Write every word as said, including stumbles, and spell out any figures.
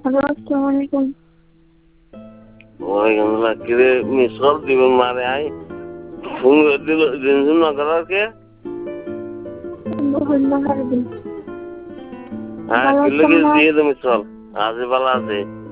Hello, আসসালামু আলাইকুম। ওয়ালাইকুম আসসালাম। কিরে মিস কল দিবেন মারে আই ফোন করে দিল দিন না করার কে? ধন্যবাদ। হ্যাঁ ভালো কি আছো লাগে না? দিয়ে দে মিস কল। আজ ভালো আছে।